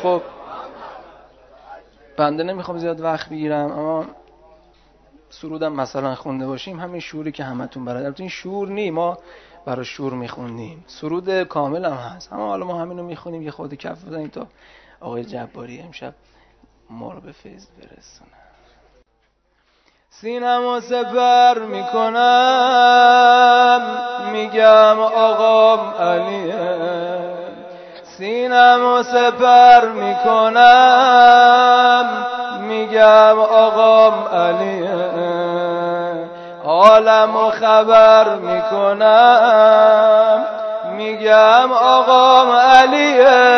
خب بنده نمیخوام زیاد وقت بگیرم، اما سرودم مثلا خونده باشیم همین شعوری که همتون برای البته این شعور نی، ما برای شعور میخوندیم، سرود کامل هم هست، اما حالا ما همینو میخونیم یه خود کف بزنیم تا آقای جباری امشب ما رو به فیض برسونه. سینمو سپر میکنم میگم آقام علیه، سینمو سپر میکنم میگم آقام علیه، عالمو خبر میکنم میگم آقام علیه،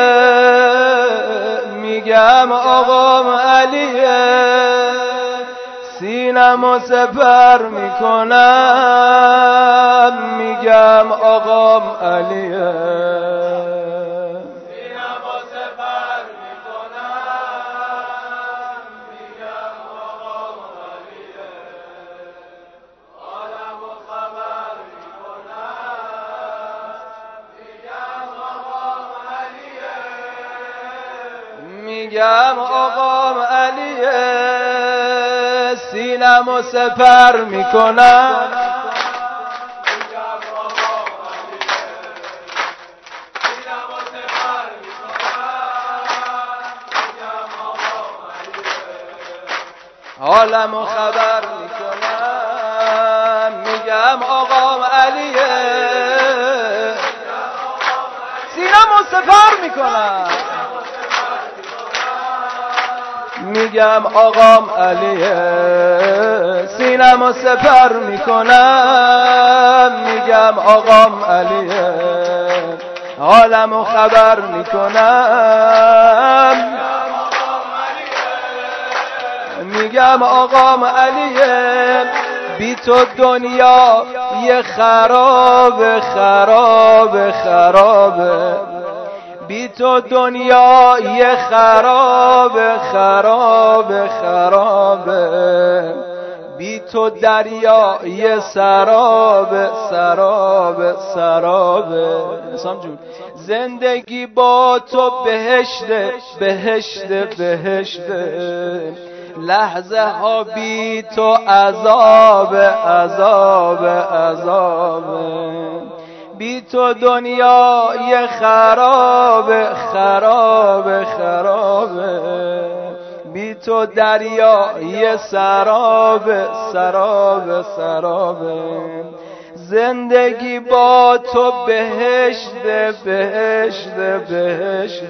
میگم آقام علیه، سینمو سپر میکنم میگم آقام علیه، سینمو سپر میکنم میگم آقام علیه، عالمو خبر میکنم میگم آقام علیه، میگم آقام علیه، سینمو سپر میکنم میگم آقام علیه، سینمو سپر میکنم میگم آقام علیه، عالمو خبر میکنم میگم آقام علیه، سینمو سپر میکنم میگم آقام علیه، سینمو سپر میکنم میگم آقام علیه، عالمو خبر میکنم میگم آقام علیه، بی تو دنیا یه خراب خراب خرابه، بی تو دنیا یه خراب خراب خرابه، بی تو دریا یه سراب سراب سرابه، حسام جون زندگی با تو بهشت بهشت بهشت، لحظه ها بی تو عذاب عذاب عذابه، بی تو دنیا یه خراب خراب خرابه، بی تو دریا یه سراب سراب سرابه، زندگی با تو بهشت بهشت بهشت،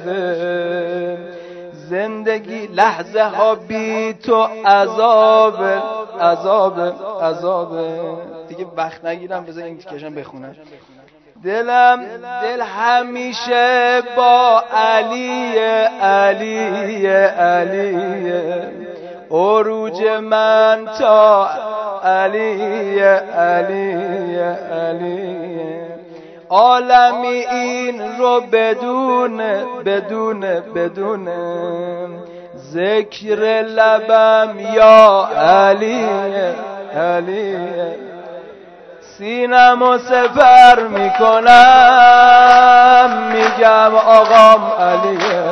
زندگی لحظه ها بی تو عذاب عذاب عذاب. دیگه وقت نگیرم، بذار این تیکشم بخونم. دل همیشه با علی علی علی، عروج من تا علی علی علی، عالمی این رو بدون بدون بدون ذکر لبم یا علی علی، سینمو سپر میکنم میگم آقام علیه،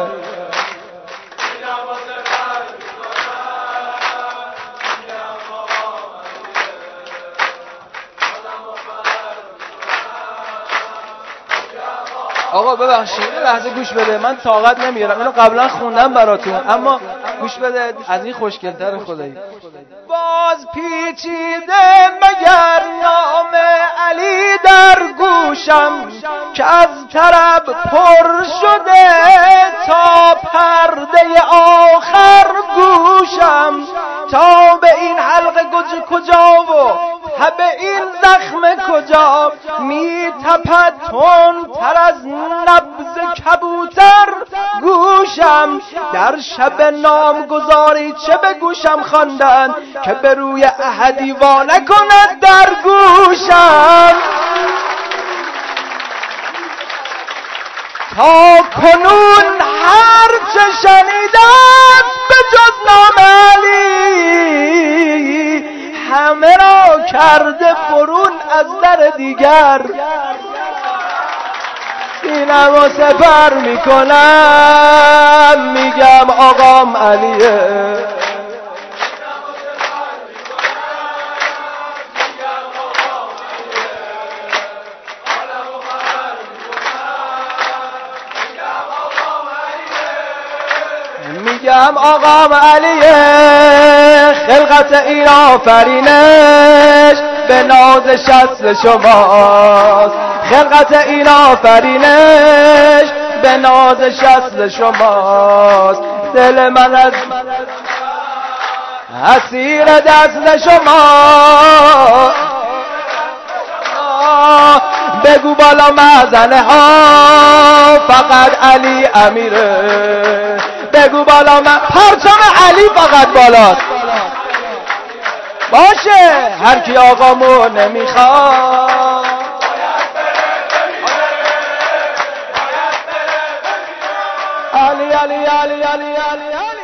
آقا ببخشید یه لحظه گوش بده، من طاقت نمیارم، اینو قبلا خوندم براتون، اما گوش بده از این خوشگل‌تر خدایی. باز پیچیده مگر نام علی در گوشم، که از طرب پر شده تا پرده آخر گوشم، تا به این حلقه کجا و تب این زخم کجا، می تپد تندتر از نبض کبوتر گوشم، در شب نامگذاری چه به گوشم خواندن که به روی احدی وا نکند در گوشم، تا کنون هر چه شنیدم به جز نام علی، همه را کرده برون از در دیگر، سینم و سپر میکنم میگم آقام علیه میگم آقام علیه خلقت این آفرینش به ناز شصل شماست خلقت این آفرینش به ناز شصل شماست دل من از اسیر دست شما بگو بالا مزنه ها فقط علی امیره بگو بالا پرچم علی فقط بالاست باشه هر کی آقامو نمیخواد علی علی علی علی علی علی